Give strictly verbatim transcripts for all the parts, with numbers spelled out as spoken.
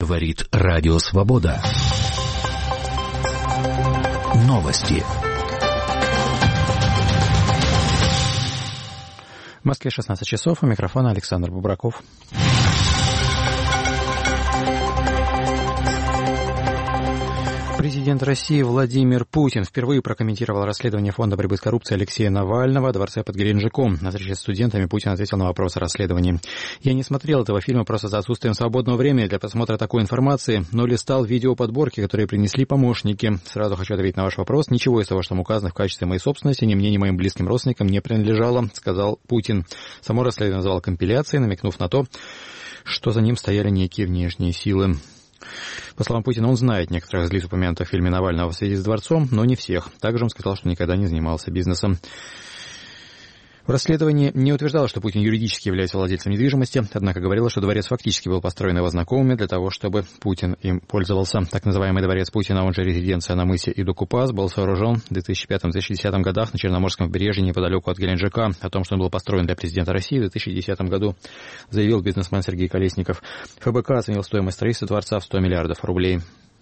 Говорит Радио Свобода. Новости. В Москве шестнадцать часов. У микрофона Александр Бубраков. Президент России Владимир Путин впервые прокомментировал расследование Фонда борьбы с коррупцией Алексея Навального о дворце под Геленджиком. На встрече с студентами Путин ответил на вопрос о расследовании. «Я не смотрел этого фильма просто за отсутствием свободного времени для просмотра такой информации, но листал видеоподборки, которые принесли помощники. Сразу хочу ответить на ваш вопрос. Ничего из того, что там указано в качестве моей собственности, ни мне, ни моим близким родственникам не принадлежало», сказал Путин. Само расследование назвал компиляцией, намекнув на то, что за ним стояли некие внешние силы. По словам Путина, он знает некоторых из лиц, упомянутых в фильме Навального в связи с дворцом, но не всех. Также он сказал, что никогда не занимался бизнесом. В расследовании не утверждалось, что Путин юридически является владельцем недвижимости, однако говорилось, что дворец фактически был построен его знакомыми для того, чтобы Путин им пользовался. Так называемый дворец Путина, он же резиденция на мысе Идукупас, был сооружен в две тысячи пятом — две тысячи десятом годах на Черноморском побережье неподалеку от Геленджика. О том, что он был построен для президента России в две тысячи десятом году, заявил бизнесмен Сергей Колесников. ФБК оценил стоимость строительства дворца в сто миллиардов рублей.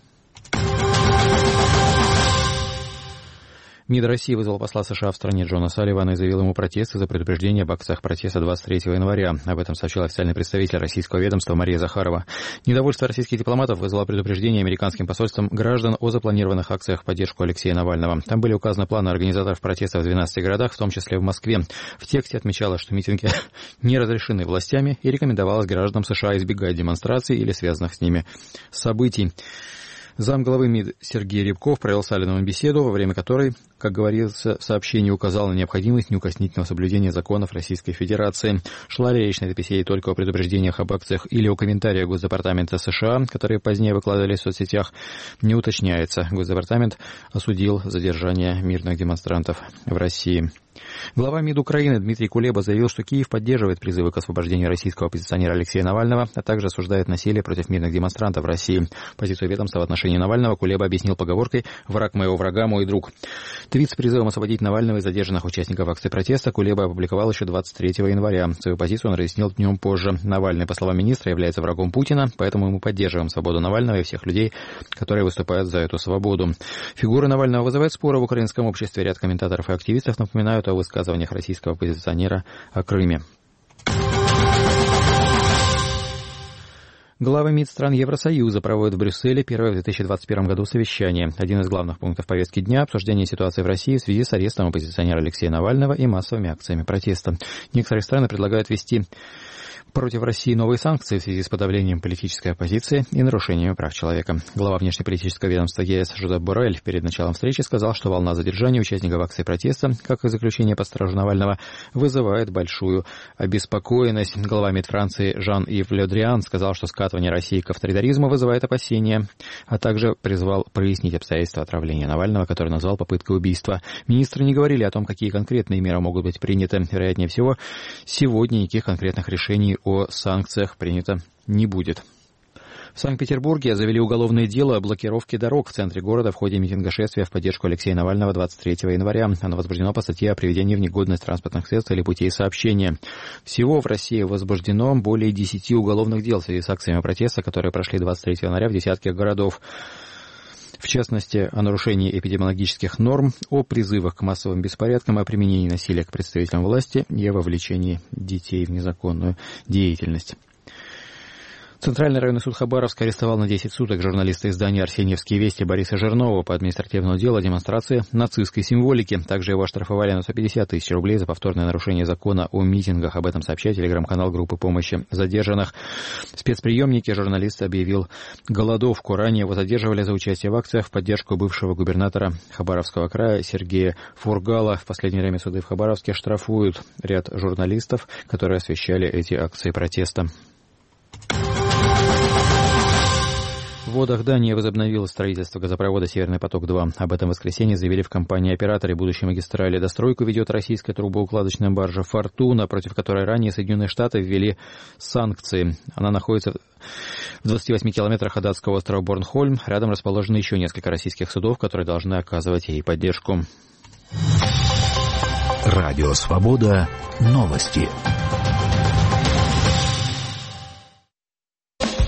МИД России вызвал посла США в стране Джона Салливана и заявил ему протесты за предупреждение об акциях протеста двадцать третьего января. Об этом сообщил официальный представитель российского ведомства Мария Захарова. Недовольство российских дипломатов вызвало предупреждение американским посольством граждан о запланированных акциях в поддержку Алексея Навального. Там были указаны планы организаторов протестов в двенадцати городах, в том числе в Москве. В тексте отмечалось, что митинги не разрешены властями и рекомендовалось гражданам США избегать демонстраций или связанных с ними событий. Замглавы МИД Сергей Рябков провел с Салливаном беседу, во время которой, как говорится в сообщении, указал на необходимость неукоснительного соблюдения законов Российской Федерации. Шла ли речь на этой беседе только о предупреждениях об акциях или о комментариях Госдепартамента США, которые позднее выкладывались в соцсетях, не уточняется. Госдепартамент осудил задержание мирных демонстрантов в России. Глава МИД Украины Дмитрий Кулеба заявил, что Киев поддерживает призывы к освобождению российского оппозиционера Алексея Навального, а также осуждает насилие против мирных демонстрантов в России. Позицию ведомства в отношении Навального Кулеба объяснил поговоркой «враг моего врага, мой друг». Твит с призывом освободить Навального и задержанных участников акции протеста Кулеба опубликовал еще двадцать третьего января. Свою позицию он разъяснил днем позже. Навальный, по словам министра, является врагом Путина, поэтому мы поддерживаем свободу Навального и всех людей, которые выступают за эту свободу. Фигура Навального вызывает споры в украинском обществе. Ряд комментаторов и активистов напоминают о высказываниях российского оппозиционера о Крыме. Главы МИД стран Евросоюза проводят в Брюсселе первое в две тысячи двадцать первом году совещание. Один из главных пунктов повестки дня – обсуждение ситуации в России в связи с арестом оппозиционера Алексея Навального и массовыми акциями протеста. Некоторые страны предлагают ввести против России новые санкции в связи с подавлением политической оппозиции и нарушениями прав человека. Глава внешнеполитического ведомства ЕС Жозеп Боррель перед началом встречи сказал, что волна задержания участников акции протеста, как и заключение под стражу Навального, вызывает большую обеспокоенность. Глава МИД Франции Жан-Ив Ле Дриан сказал, что скатывание России к авторитаризму вызывает опасения, а также призвал прояснить обстоятельства отравления Навального, который назвал попыткой убийства. Министры не говорили о том, какие конкретные меры могут быть приняты. Вероятнее всего, сегодня никаких конкретных решений о санкциях принято не будет. В Санкт-Петербурге завели уголовное дело о блокировке дорог в центре города в ходе митинга шествия в поддержку Алексея Навального двадцать третьего января. Оно возбуждено по статье о приведении в негодность транспортных средств или путей сообщения. Всего в России возбуждено более десяти уголовных дел в связи с акциями протеста, которые прошли двадцать третьего января в десятках городов. В частности, о нарушении эпидемиологических норм, о призывах к массовым беспорядкам, о применении насилия к представителям власти и о вовлечении детей в незаконную деятельность. Центральный районный суд Хабаровска арестовал на десять суток журналиста издания «Арсеньевские вести» Бориса Жирнова по административному делу о демонстрации нацистской символики. Также его оштрафовали на сто пятьдесят тысяч рублей за повторное нарушение закона о митингах. Об этом сообщает телеграм-канал группы помощи задержанных. В спецприемнике журналист объявил голодовку. Ранее его задерживали за участие в акциях в поддержку бывшего губернатора Хабаровского края Сергея Фургала. В последнее время суды в Хабаровске штрафуют ряд журналистов, которые освещали эти акции протеста. В водах Дании возобновилось строительство газопровода «Северный поток-два». Об этом в воскресенье заявили в компании-операторе будущей магистрали. Достройку ведет российская трубоукладочная баржа «Фортуна», против которой ранее Соединенные Штаты ввели санкции. Она находится в двадцати восьми километрах от датского острова Борнхольм. Рядом расположены еще несколько российских судов, которые должны оказывать ей поддержку. Радио «Свобода». Новости.